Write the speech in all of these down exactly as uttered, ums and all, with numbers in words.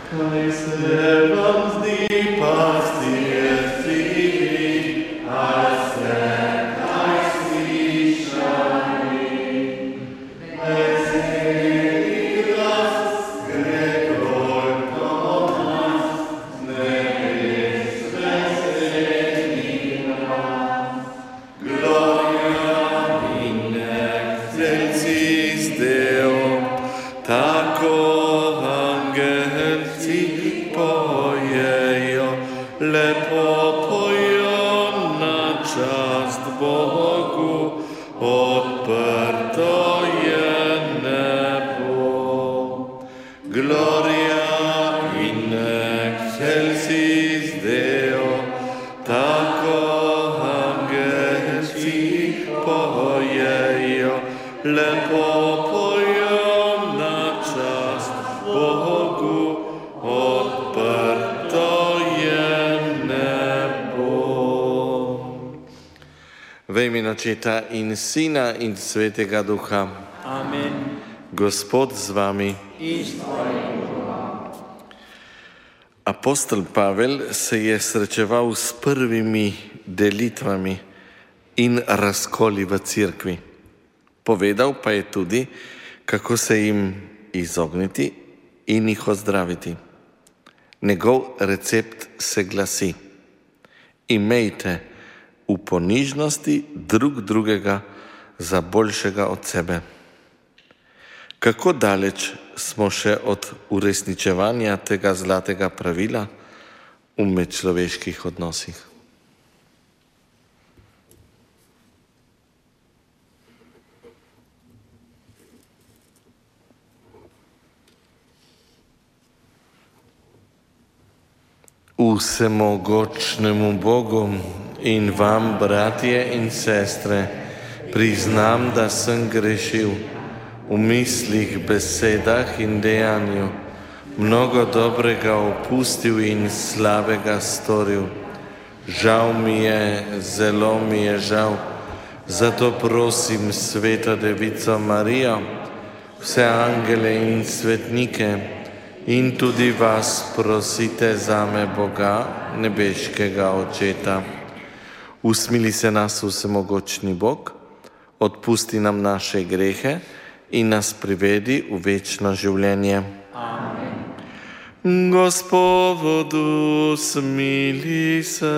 Kaj se vam zdi pastierci, a ste kaj slišali? Veseli glas gre dol do nas, z nebes veseli nas. Gloria in excelsis Deo, tako angelci pojejo, lepo pojo na čast Bogu, odprto je nebo. Gloria in excelsis Deo, tako angelci pojejo, lepo pojo na čast Bogu, odprto je nebo. V imenu Očeta in Sina in Svetega Duha. Amen. Gospod z vami. In s tvojim duhom. Apostol Pavel se je srečeval s prvimi delitvami in razkoli v cerkvi. Povedal pa je tudi, kako se jim izogniti in jih ozdraviti. Njegov recept se glasi: imejte v ponižnosti drug drugega za boljšega od sebe. Kako daleč smo še od uresničevanja tega zlatega pravila v medčloveških odnosih? Vsemogočnemu Bogu in vam, bratje in sestre, priznam, da sem grešil v mislih, besedah in dejanju, mnogo dobrega opustil in slabega storil. Žal mi je, zelo mi je žal, zato prosim Sveto Devico Marijo, vse angele in svetnike, in tudi vas prosite zame, Boga, nebeškega Očeta. Usmili se nas vsemogočni Bog, odpusti nam naše grehe in nas privedi v večno življenje. Amen. Gospodu smili se.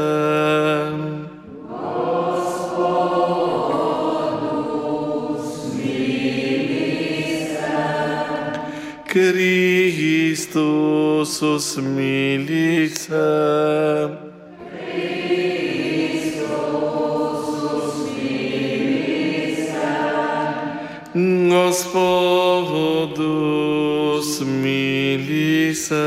Kristus usmili se. Kristus usmili se. Gospodu smili se.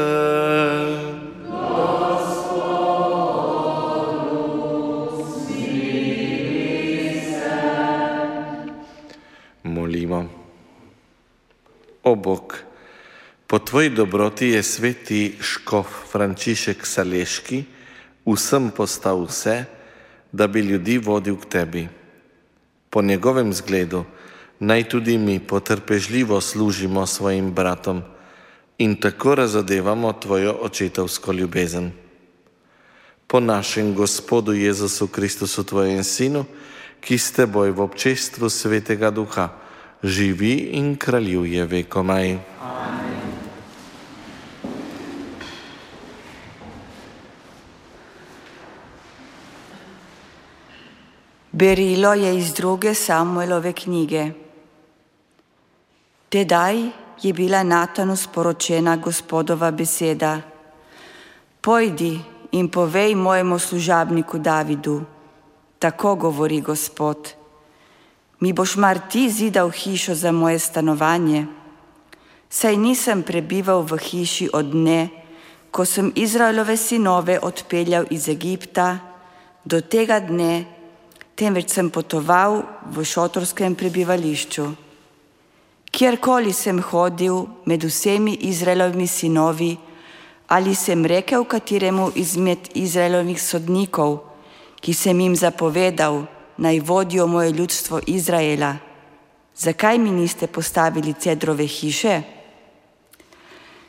Gospodu smili se. Molimo. O Bog, po tvoji dobroti je sveti škof Frančišek Saleški vsem postal vse, da bi ljudi vodil k tebi. Po njegovem zgledu naj tudi mi potrpežljivo služimo svojim bratom in tako razodevamo tvojo očetovsko ljubezen. Po našem Gospodu Jezusu Kristusu, tvojem Sinu, ki s teboj v občestvu Svetega Duha živi in kraljuje vekomaj. Amen. Berilo je iz druge Samuelove knjige. Tedaj je bila Natanu sporočena Gospodova beseda: Pojdi in povej mojemu služabniku Davidu, tako govori Gospod, mi boš mar ti zidal hišo za moje stanovanje? Saj nisem prebival v hiši od dne, ko sem Izraelove sinove odpeljal iz Egipta, do tega dne, temveč sem potoval v šotorskem prebivališču. Kjerkoli sem hodil med vsemi Izraelovimi sinovi, ali sem rekel kateremu izmed Izraelovih sodnikov, ki sem jim zapovedal, naj vodijo moje ljudstvo Izraela, zakaj mi niste postavili cedrove hiše?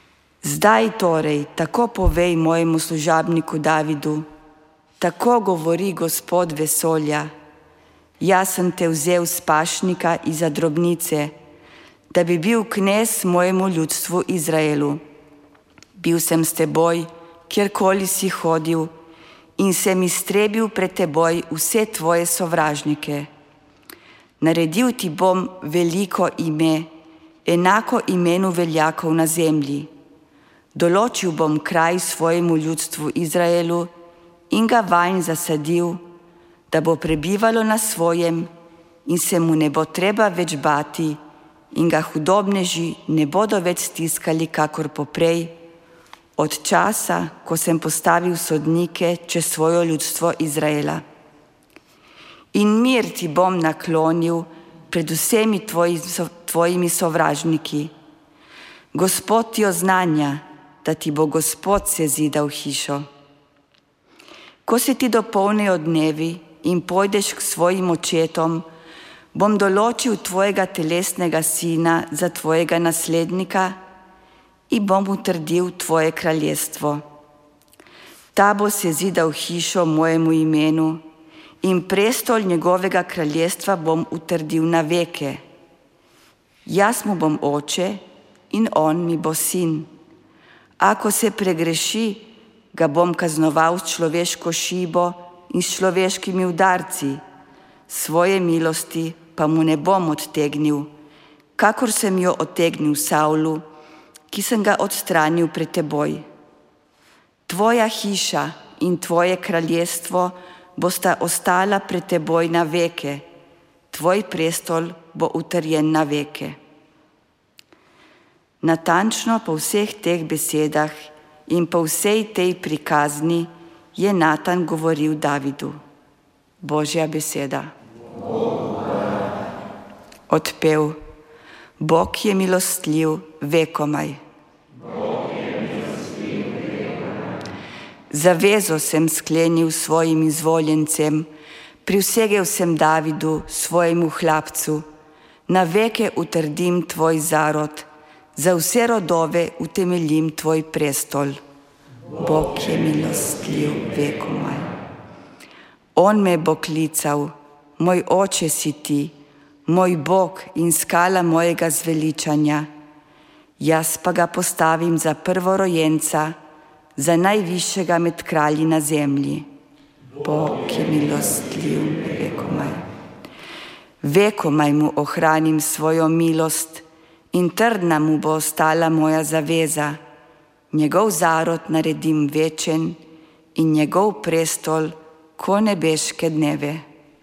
Zdaj torej tako povej mojemu služabniku Davidu, tako govori Gospod vesolja, jaz sem te vzel z pašnika iza drobnice, da bi bil knez mojemu ljudstvu Izraelu. Bil sem s teboj, kjerkoli si hodil, in sem iztrebil pred teboj vse tvoje sovražnike. Naredil ti bom veliko ime, enako imenu veljakov na zemlji. Določil bom kraj svojemu ljudstvu Izraelu in ga vanj zasadil, da bo prebivalo na svojem in se mu ne bo treba več bati in ga hudobneži ne bodo več stiskali kakor poprej, od časa, ko sem postavil sodnike čez svojo ljudstvo Izraela. In mir ti bom naklonil pred vsemi tvoji, tvojimi sovražniki. Gospod ti oznanja, da ti bo Gospod sezidal hišo. Ko se ti dopolnijo dnevi in pojdeš k svojim očetom, bom določil tvojega telesnega sina za tvojega naslednika in bom utrdil tvoje kraljestvo. Ta bo sezidal hišo mojemu imenu in prestol njegovega kraljestva bom utrdil na veke. Jaz mu bom oče in on mi bo sin. Ako se pregreši, ga bom kaznoval s človeško šibo in s človeškimi udarci, svoje milosti pa mu ne bom odtegnil, kakor sem jo odtegnil Savlu, ki sem ga odstranil pred teboj. Tvoja hiša in tvoje kraljestvo bosta ostala pred teboj na veke, tvoj prestol bo utrjen na veke. Natančno po vseh teh besedah in po vsej tej prikazni je Natan govoril Davidu. Božja beseda. Odpev. Bog je milostljiv vekomaj. Zavezo sem sklenil svojim izvoljencem, prisegel sem Davidu, svojemu hlapcu, na veke utrdim tvoj zarod, za vse rodove utemeljim tvoj prestol. Bog je milostljiv vekomaj. On me bo klical, moj oče si ti, moj Bog in skala mojega zveličanja. Jaz pa ga postavim za prvorojenca, za najvišjega med kralji na zemlji. Bog je milostljiv vekomaj. Vekomaj mu ohranim svojo milost in trdna mu bo ostala moja zaveza. Njegov zarod naredim večen in njegov prestol ko nebeške dneve.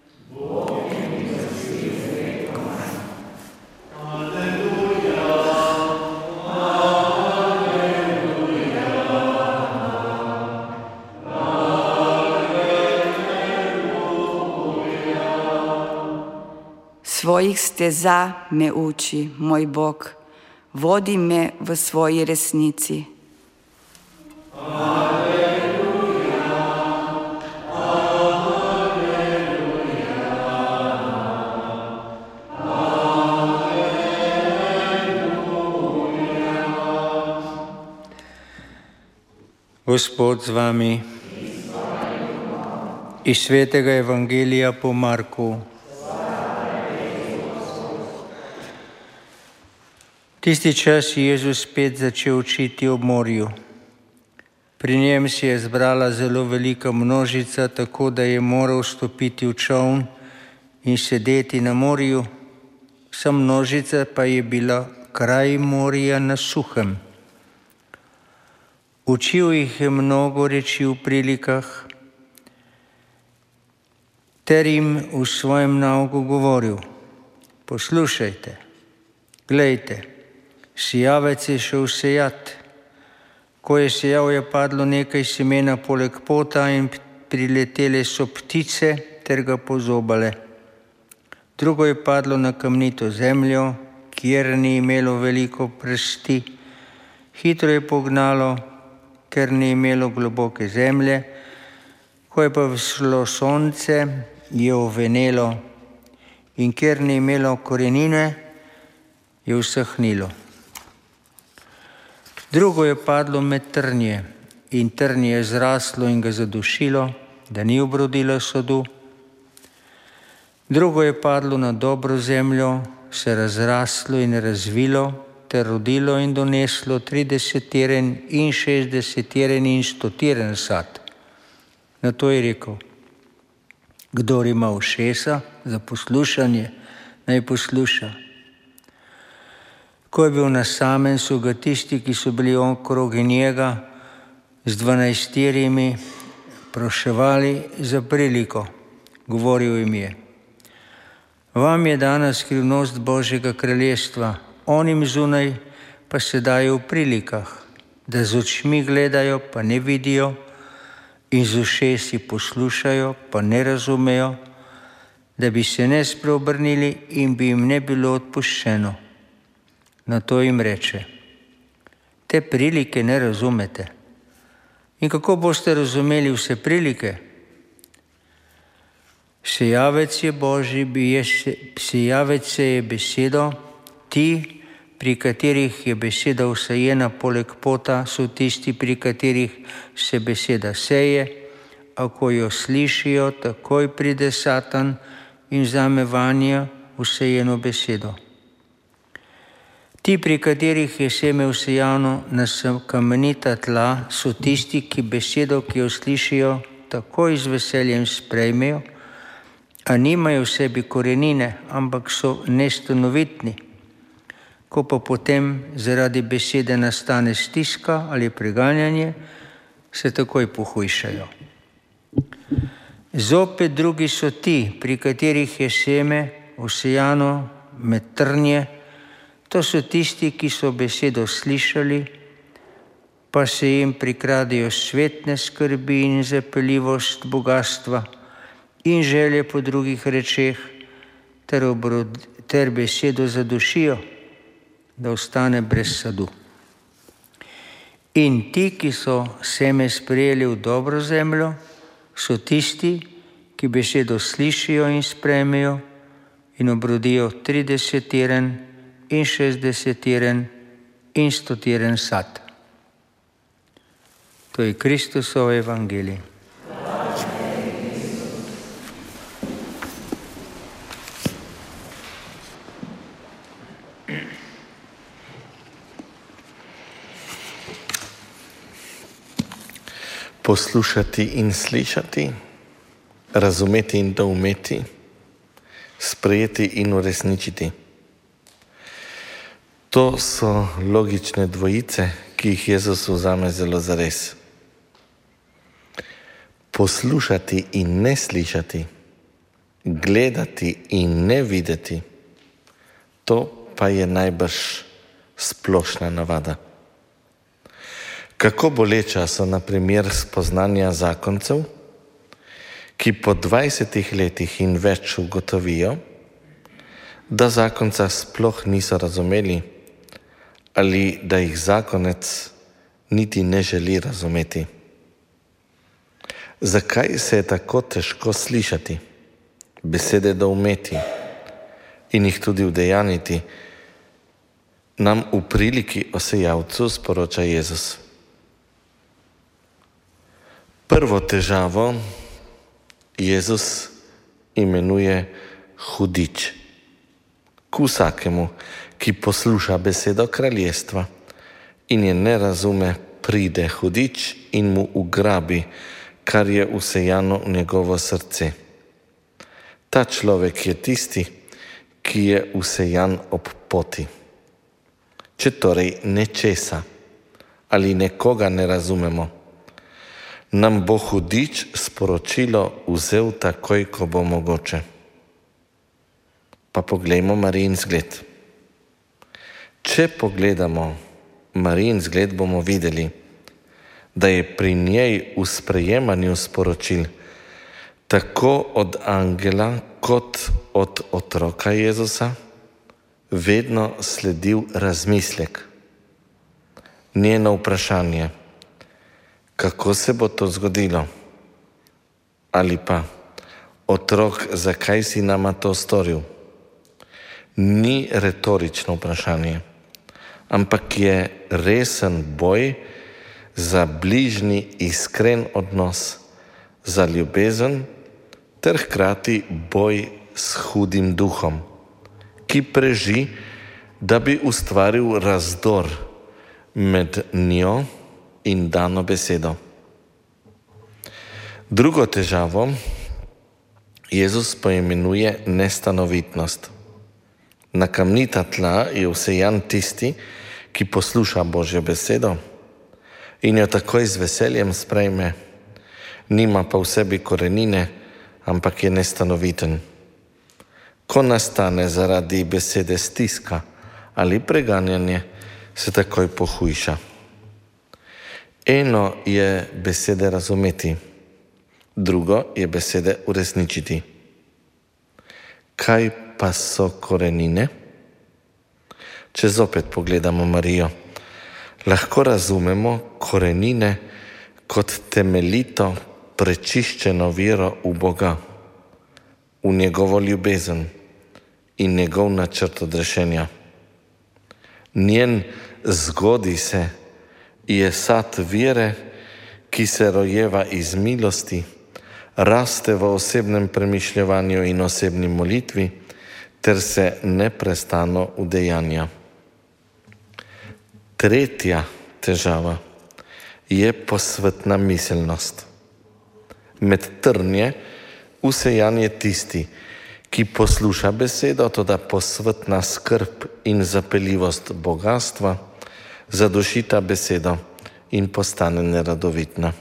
Svojih steza me uči, moj Bog, vodi me v svoji resnici. Aleluja, aleluja, aleluja. Gospod z vami. Iz svetega evangelija po Marku. Tisti čas je Jezus spet začel učiti ob morju. Pri njem se je zbrala zelo velika množica, tako da je moral stopiti v čoln in sedeti na morju. Vsa množica pa je bila kraj morja na suhem. Učil jih je mnogo reči v prilikah, ter jim v svojem nauku govoril: poslušajte, glejte, sijavec je šel sejat. Ko je sejal, je padlo nekaj semena poleg pota in priletele so ptice ter ga pozobale. Drugo je padlo na kamnito zemljo, kjer ni imelo veliko prsti. Hitro je pognalo, ker ni imelo globoke zemlje. Ko je pa vzšlo sonce, je ovenelo, in ker ni imelo korenine, je usahnilo. Drugo je padlo med trnje in trnje je zraslo in ga zadušilo, da ni obrodilo sodu. Drugo je padlo na dobro zemljo, se razraslo in razvilo, ter rodilo in doneslo tridesetiren in šestdesetiren in stotiren sad. Na to je rekel: kdor ima ušesa za poslušanje, naj posluša. Ko je bil na samem, so ga tisti, ki so bili okrog njega z dvanajsterimi, proševali za priliko. Govoril jim je: vam je dana skrivnost Božjega kraljestva, onim zunaj pa se daje v prilikah, da z očmi gledajo, pa ne vidijo, in z ušesi poslušajo, pa ne razumejo, da bi se ne spreobrnili in bi jim ne bilo odpuščeno. Na to jim reče: te prilike ne razumete. In kako boste razumeli vse prilike? Sejavec je Božji, sejavec se je besedo, ti, pri katerih je beseda vsajena poleg pota, so tisti, pri katerih se beseda seje, a ko jo slišijo, takoj pride Satan in vzame vanjo vsajeno besedo. Ti, pri katerih je seme vsejano na kamenita tla, so tisti, ki besedo, ki jo slišijo, takoj z veseljem sprejmejo, a nimajo v sebi korenine, ampak so nestanovitni. Ko pa potem zaradi besede nastane stiska ali preganjanje, se takoj pohujšajo. Zopet drugi so ti, pri katerih je seme vsejano med trnje. To so tisti, ki so besedo slišali, pa se jim prikradejo svetne skrbi in zapeljivost bogastva in želje po drugih rečeh, ter, obrod, ter besedo zadušijo, da ostane brez sadu. In ti, ki so seme sprejeli v dobro zemljo, so tisti, ki besedo slišijo in sprejmejo in obrodijo tridesetiren in šestdesetiren in stotiren sad. To je Kristusov evangelij. Poslušati in slišati, razumeti in doumeti, sprejeti in uresničiti. To so logične dvojice, ki jih Jezus vzame zelo zares. Poslušati in ne slišati, gledati in ne videti, to pa je najbrž splošna navada. Kako boleča so na primer spoznanja zakoncev, ki po dvajsetih letih in več ugotovijo, da zakonca sploh niso razumeli ali da jih zakonec niti ne želi razumeti. Zakaj se je tako težko slišati, besede doumeti in jih tudi udejaniti, nam v priliki o sejavcu sporoča Jezus. Prvo težavo Jezus imenuje hudič. K vsakemu, ki posluša besedo kraljestva in je ne razume, pride hudič in mu ugrabi, kar je vsejano v njegovo srce. Ta človek je tisti, ki je vsejan ob poti. Če torej nečesa ali nekoga ne razumemo, nam bo hudič sporočilo vzel takoj, ko bo mogoče. Pa poglejmo Marijin zgled. Če pogledamo Marijin zgled, bomo videli, da je pri njej v sprejemanju sporočil tako od angela kot od otroka Jezusa vedno sledil razmislek. Njeno vprašanje: kako se bo to zgodilo? Ali pa: otrok, zakaj si nama to storil? Ni retorično vprašanje, ampak je resen boj za bližnji iskren odnos, za ljubezen ter hkrati boj s hudim duhom, ki preži, da bi ustvaril razdor med njo in dano besedo. Drugo težavo Jezus poimenuje nestanovitnost. Na kamnita tla je vsejan tisti, ki posluša Božjo besedo in jo takoj z veseljem sprejme, nima pa v sebi korenine, ampak je nestanoviten. Ko nastane zaradi besede stiska ali preganjanje, se takoj pohujša. Eno je besede razumeti, drugo je besede uresničiti. Kaj pa so korenine? Če zopet pogledamo Marijo, lahko razumemo korenine kot temeljito prečiščeno vero v Boga, v njegovo ljubezen in njegov načrt odrešenja. Njen zgodi se je sad vere, ki se rojeva iz milosti, raste v osebnem premišljevanju in osebni molitvi ter se neprestano udejanja. Tretja težava je posvetna miselnost. Med trnje vsejan je tisti, ki posluša besedo, toda posvetna skrb in zapeljivost bogastva zadušita besedo in postane neradovitna.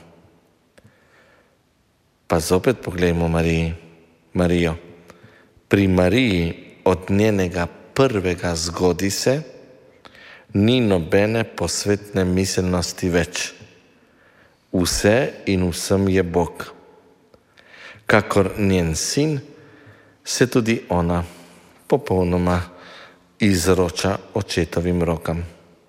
Pa zopet poglejmo Mariji, Marijo. Pri Mariji od njenega prvega zgodi se ni nobene posvetne miselnosti več. Vse in vsem je Bog. Kakor njen sin, se tudi ona popolnoma izroča očetovim rokam.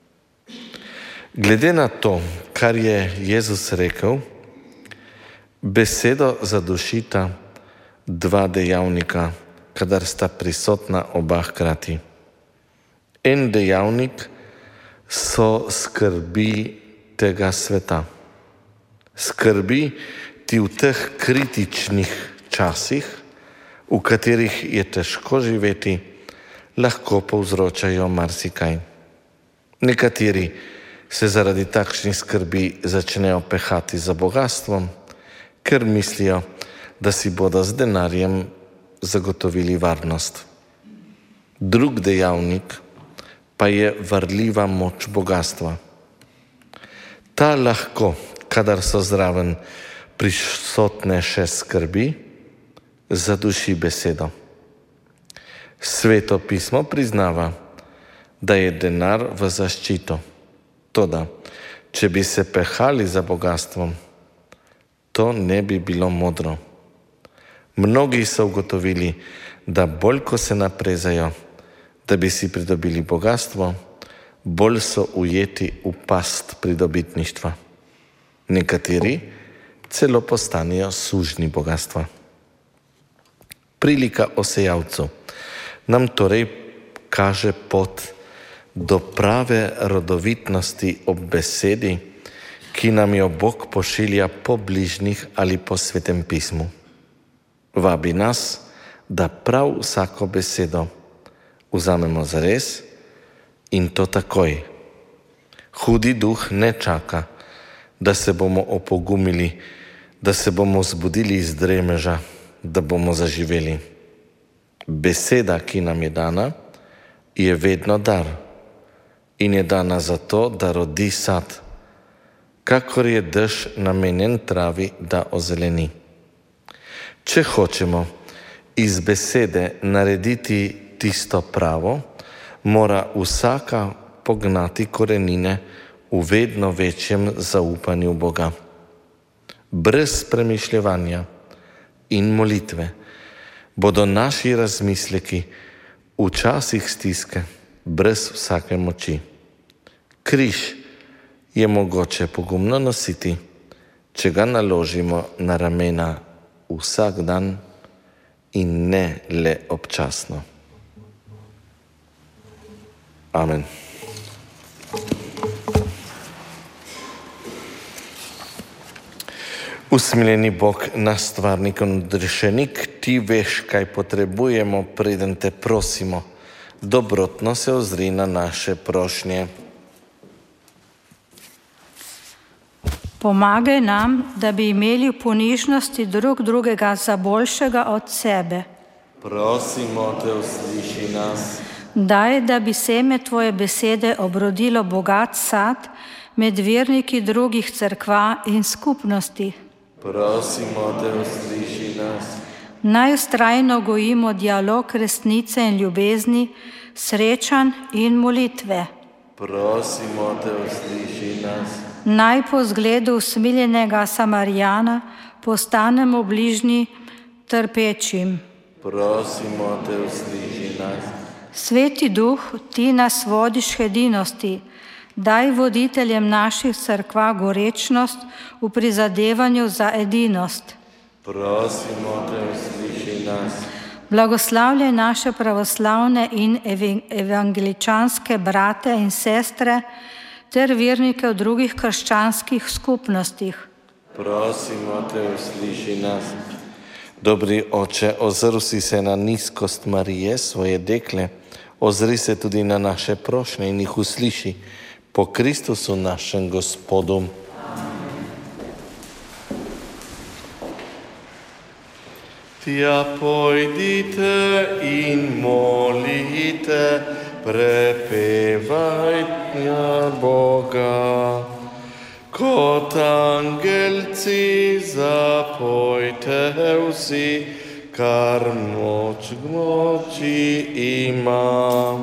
Glede na to, kar je Jezus rekel, besedo zadušita dva dejavnika, kadar sta prisotna oba hkrati. En dejavnik so skrbi tega sveta. Skrbi ti v teh kritičnih časih, v katerih je težko živeti, lahko povzročajo marsikaj. Nekateri se zaradi takšnih skrbi začnejo pehati za bogastvom, ker mislijo, da si bodo z denarjem zagotovili varnost. Drug dejavnik pa je varljiva moč bogastva. Ta lahko, kadar so zraven prisotne še skrbi, zaduši besedo. Sveto pismo priznava, da je denar v zaščito. Toda, če bi se pehali za bogastvom, to ne bi bilo modro. Mnogi so ugotovili, da bolj ko se naprezajo, da bi si pridobili bogastvo, bolj so ujeti v past pridobitništva. Nekateri celo postanejo sužnji bogastva. Prilika o sejalcu nam torej kaže pot do prave rodovitnosti ob besedi, ki nam jo Bog pošilja po bližnjih ali po Svetem pismu. Vabi nas, da prav vsako besedo vzamemo zares in to takoj. Hudi duh ne čaka, da se bomo opogumili, da se bomo zbudili iz dremeža, da bomo zaživeli. Beseda, ki nam je dana, je vedno dar in je dana zato, da rodi sad, kakor je dež namenjen travi, da ozeleni. Če hočemo iz besede narediti tisto pravo, mora vsaka pognati korenine v vedno večjem zaupanju Boga. Brez premišljevanja in molitve bodo naši razmisleki v časih stiske brez vsake moči. Križ je mogoče pogumno nositi, če ga naložimo na ramena vsak dan in ne le občasno. Amen. Usmiljeni Bog, naš stvarnik in odrešenik, ti veš, kaj potrebujemo, preden te prosimo. Dobrotno se ozri na naše prošnje. Pomagaj nam, da bi imeli v ponižnosti drug drugega za boljšega od sebe. Prosimo te, usliši nas. Daj, da bi seme tvoje besede obrodilo bogat sad med verniki drugih cerkva in skupnosti. Prosimo te, usliši nas. Naj vztrajno gojimo dialog resnice in ljubezni, srečanj in molitve. Prosimo te, usliši nas. Naj po zgledu usmiljenega Samarijana postanemo bližnji trpečim. Prosimo te, usliši nas. Sveti Duh, ti nas vodiš k edinosti. Daj voditeljem naših cerkva gorečnost v prizadevanju za edinost. Prosimo te, usliši nas. Blagoslavljaj naše pravoslavne in evangeličanske brate in sestre ter vernike v drugih krščanskih skupnostih. Prosimo te, usliši nas. Dobri Oče, ozrl si se na nizkost Marije, svoje dekle, ozri se tudi na naše prošnje in jih usliši. Po Kristusu našem Gospodu. Tja pojdite in molite, prepevajte Boga. Kot angelci zapojte vsi, kar moč k moči ima.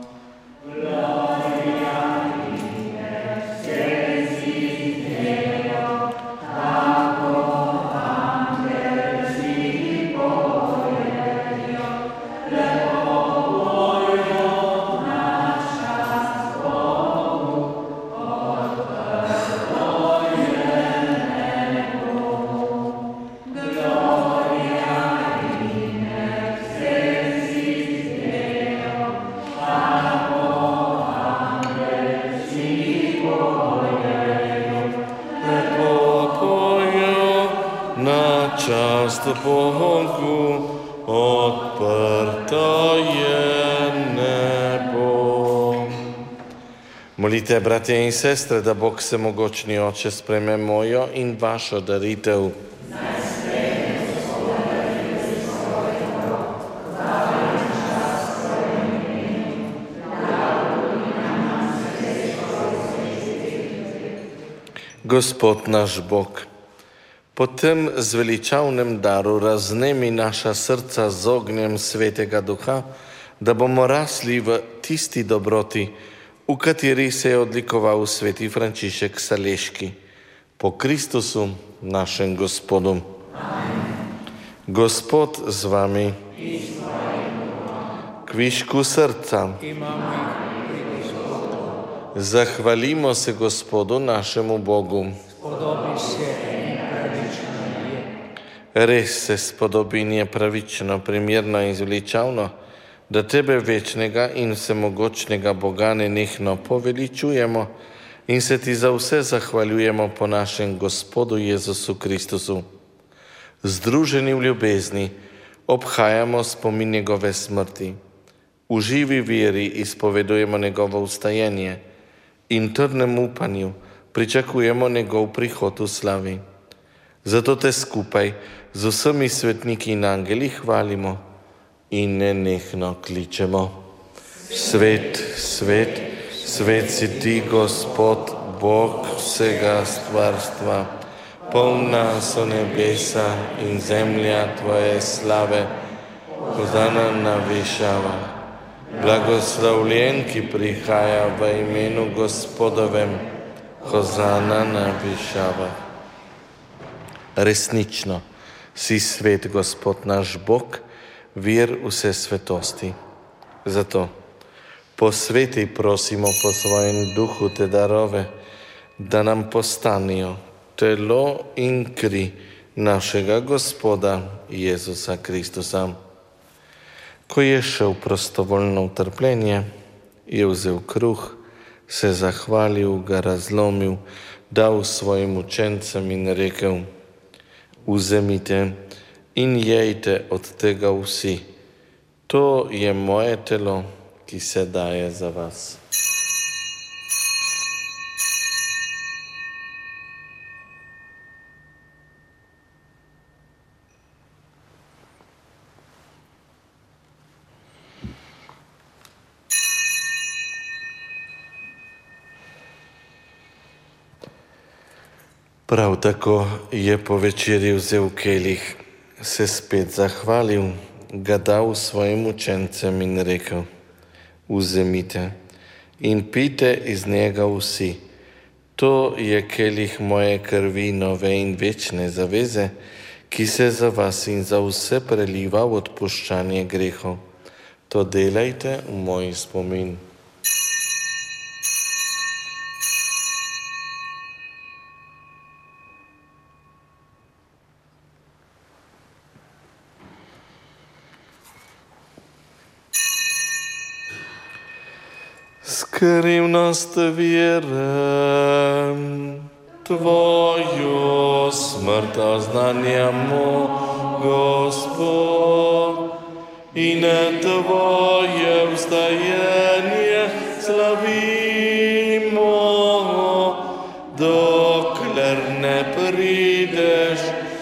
Čast Bogu, odprto je nebo. Molite, bratje in sestre, da Bog Vsemogočni Oče sprejme mojo in vašo daritev. Gospod naš Bog, po tem zveličavnem daru raznemi naša srca z ognjem Svetega Duha, da bomo rasli v tisti dobroti, v kateri se je odlikoval sveti Frančišek Saleški. Po Kristusu našem Gospodu. Amen. Gospod z vami. Kvišku srca. Zahvalimo se Gospodu našemu Bogu. Res se spodobi in je pravično, primerno in zveličavno, da tebe večnega in vsemogočnega Boga nenehno poveličujemo in se ti za vse zahvaljujemo po našem Gospodu Jezusu Kristusu. Združeni v ljubezni obhajamo spomin njegove smrti. V živi veri izpovedujemo njegovo vstajenje in trdnem upanju pričakujemo njegov prihod v slavi. Zato te skupaj z vsemi svetniki in angeli hvalimo in nenehno kličemo. Svet, svet, svet si ti, Gospod, Bog vsega stvarstva. Polna so nebesa in zemlja tvoje slave. Hozana na višavah. Blagoslavljen, ki prihaja v imenu Gospodovem. Hozana na višavah. Resnično si svet, Gospod naš Bog, vir vse svetosti. Zato posveti prosimo po svojem duhu te darove, da nam postanijo telo in kri našega Gospoda Jezusa Kristusa. Ko je šel prostovoljno v trpljenje, je vzel kruh, se zahvalil, ga razlomil, dal svojim učencem in rekel: Vzemite in jejte od tega vsi. To je moje telo, ki se daje za vas. Prav tako je po večerji vzel kelih, se spet zahvalil, ga dal svojim učencem in rekel: Vzemite in pijte iz njega vsi. To je kelih moje krvi nove in večne zaveze, ki se za vas in za vse preliva v odpuščanje grehov. To delajte v moj spomin. Skrivnost vere, Tvojo smrt oznanjamo, Gospod, in Tvoje vstajanje slavimo, dokler ne prideš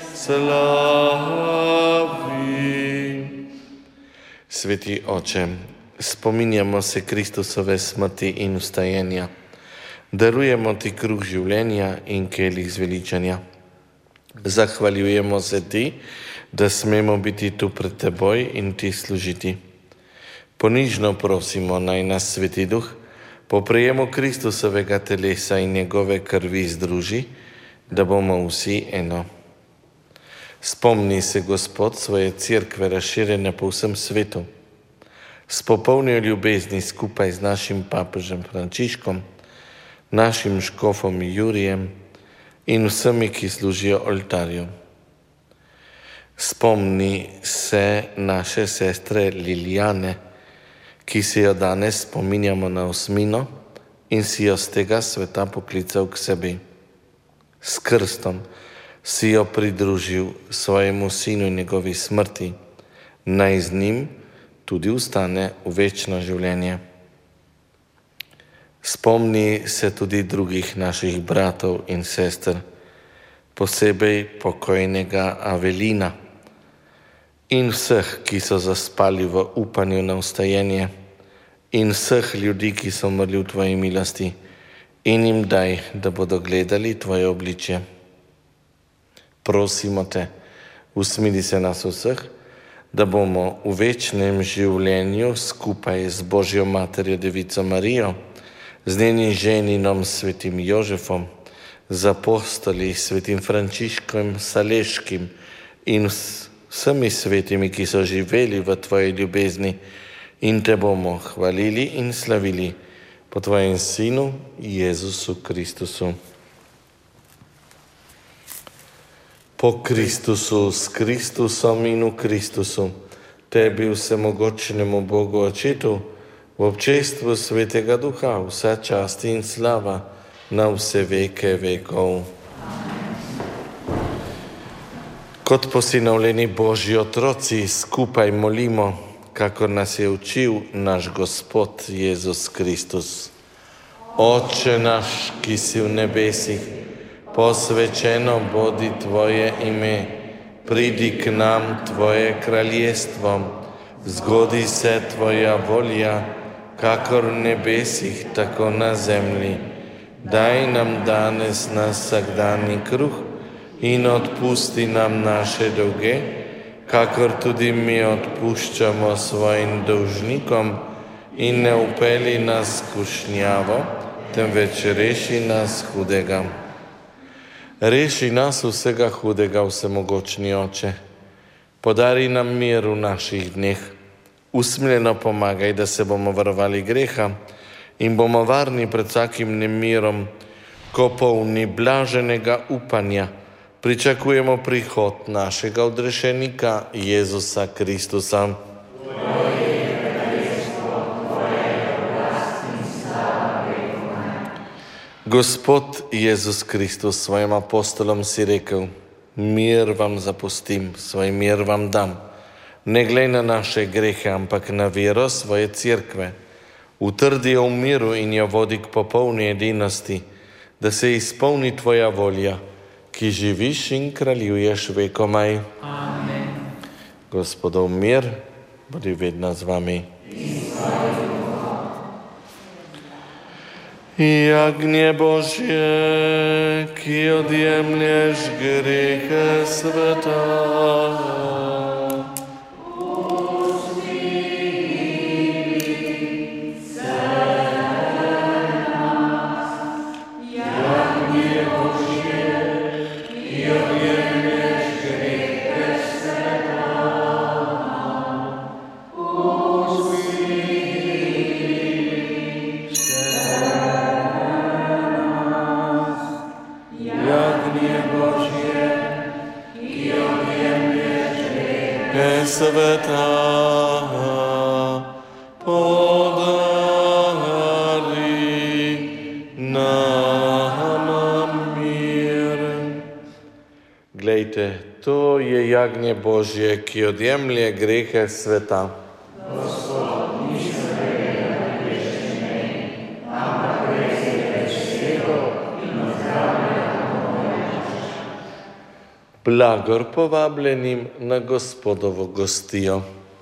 slavi. Sveti Oče, spominjamo se Kristusove smrti in vstajenja. Darujemo Ti kruh življenja in kelih zveličanja. Zahvaljujemo se Ti, da smemo biti tu pred Teboj in Ti služiti. Ponižno prosimo, naj nas Sveti Duh po prejemu Kristusovega telesa in njegove krvi združi, da bomo vsi eno. Spomni se, Gospod, svoje cerkve razširjene po vsem svetu. S popolnijo ljubezni skupaj z našim papežem Frančiškom, našim škofom Jurijem in vsemi, ki služijo oltarju. Spomni se naše sestre Lilijane, ki si jo danes spominjamo na osmino in si jo z tega sveta poklical k sebi. S krstom si jo pridružil svojemu sinu in njegovi smrti, naj z njim tudi ustane v večno življenje. Spomni se tudi drugih naših bratov in sester, posebej pokojnega Avelina in vseh, ki so zaspali v upanju na vstajenje, in vseh ljudi, ki so umrli v Tvoji milosti, in jim daj, da bodo gledali Tvoje obličje. Prosimo Te, usmili se nas vseh, da bomo v večnem življenju skupaj z Božjo materjo Devico Marijo, z njenim ženinom svetim Jožefom, z apostoli svetim Frančiškom Saleškim in vsemi svetimi, ki so živeli v Tvoji ljubezni, in Te bomo hvalili in slavili po Tvojem Sinu Jezusu Kristusu. Po Kristusu, s Kristusom in v Kristusu, Tebi vsemogočnemu Bogu Očetu, v občestvu Svetega Duha, vsa čast in slava na vse veke vekov. Kot posinovljeni Božji otroci skupaj molimo, kakor nas je učil naš Gospod Jezus Kristus. Oče naš, ki si v nebesih, posvečeno bodi Tvoje ime, pridi k nam Tvoje kraljestvo, zgodi se Tvoja volja, kakor v nebesih, tako na zemlji. Daj nam danes naš vsakdanji kruh in odpusti nam naše dolge, kakor tudi mi odpuščamo svojim dolžnikom, in ne vpelji nas v skušnjavo, temveč reši nas hudega. Reši nas vsega hudega, vsemogočni Oče. Podari nam mir v naših dneh. Usmiljeno pomagaj, da se bomo varovali greha in bomo varni pred vsakim nemirom, ko polni blaženega upanja pričakujemo prihod našega odrešenika Jezusa Kristusa. Gospod Jezus Kristus svojim apostolom si rekel: Mir vam zapustim, svoj mir vam dam. Ne glej na naše grehe, ampak na vero svoje cerkve. Utrdi jo v miru in jo vodi k popolni edinosti, da se izpolni tvoja volja, ki živiš in kraljuješ vekomaj. Amen. Gospodov mir, bodi vedno z vami. Jagnje Božje, ki odjemlješ grehe sveta. Sveta podari nam mir. Glejte, to je jagnje Božje, ki odjemlje grehe sveta. Blagor povabljenim na Gospodovo gostijo.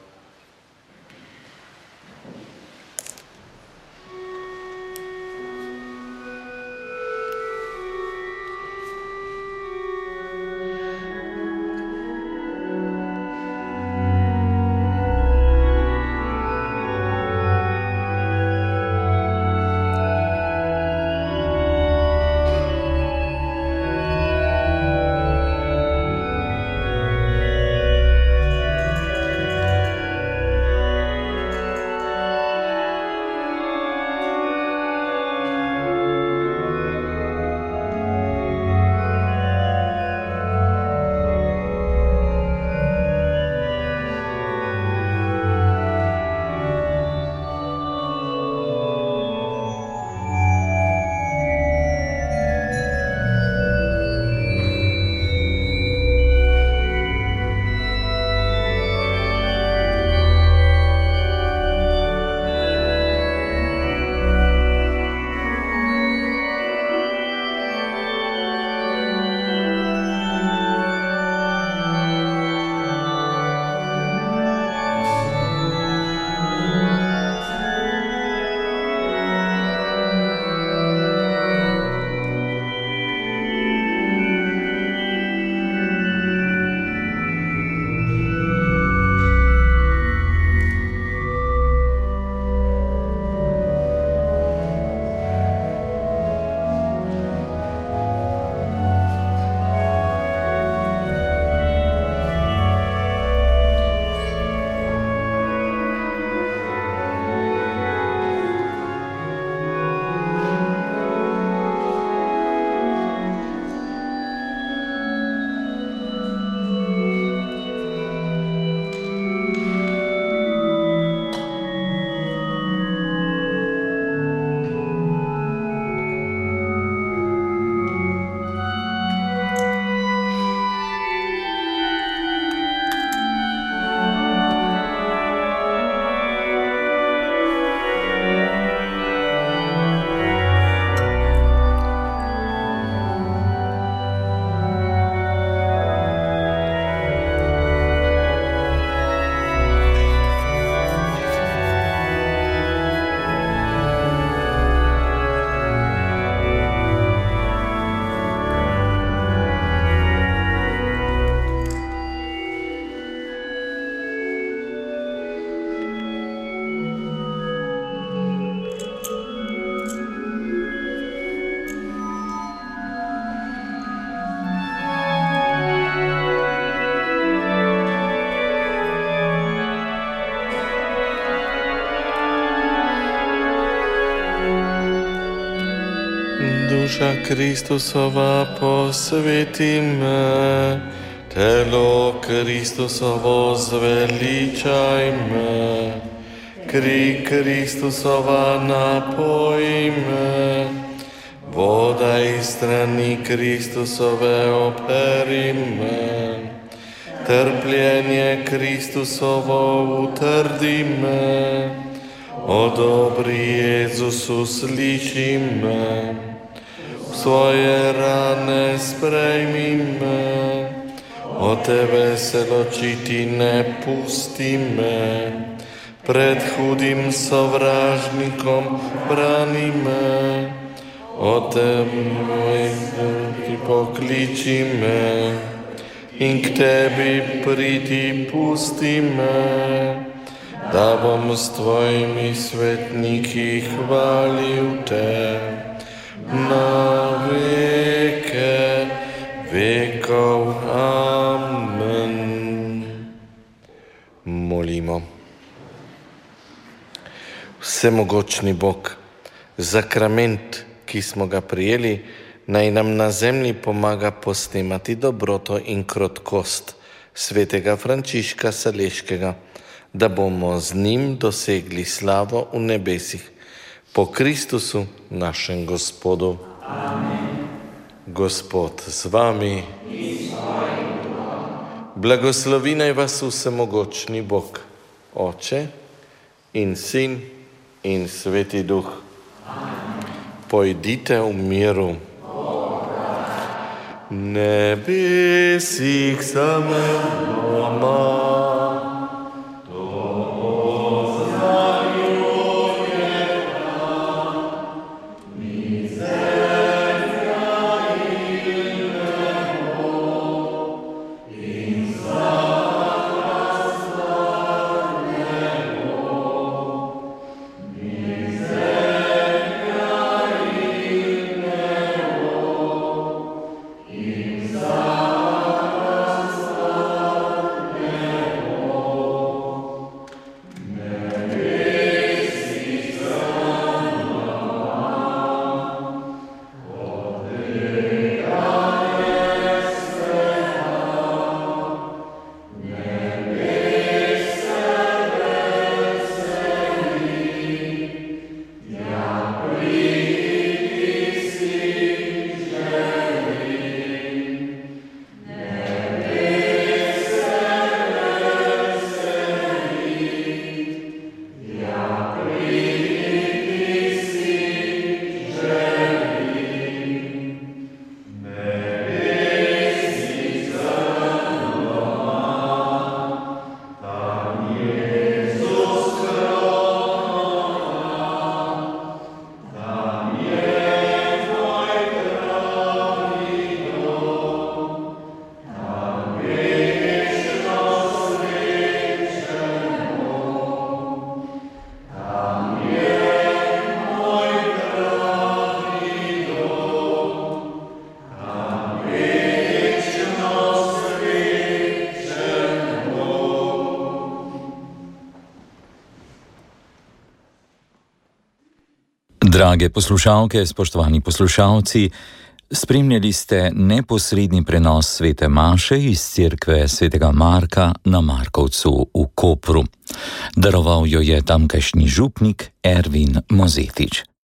duša Kristusova posveti me, telo Kristusovo zveličaj me, kri Kristusova napoj me, Vodaj strani Kristusove operime, trpljenje Kristusovo utrdi me, o dobri Jezusu sliši me, v svoje rane sprejmi me, o tebe se ločiti ne pusti me, pred hudim sovražnikom brani me, o tebi ti pokliči me in k tebi priti pusti me, da bom s tvojimi svetniki hvalil te na veke vekov. Amen. Molimo. Vsemogočni Bog, zakrament, ki smo ga prijeli, naj nam na zemlji pomaga posnemati dobroto in krotkost svetega Frančiška Saleškega, da bomo z njim dosegli slavo v nebesih. Po Kristusu, našem Gospodu. Amen. Gospod z vami. Blagoslovi naj vas vsemogočni Bog, Oče in Sin in Sveti Duh. Pojdite v miru. Nebesih samem doma. Drage poslušalke, spoštovani poslušalci, spremljali ste neposredni prenos svete maše iz cerkve svetega Marka na Markovcu v Kopru. Daroval jo je tamkajšnji župnik Ervin Mozetič.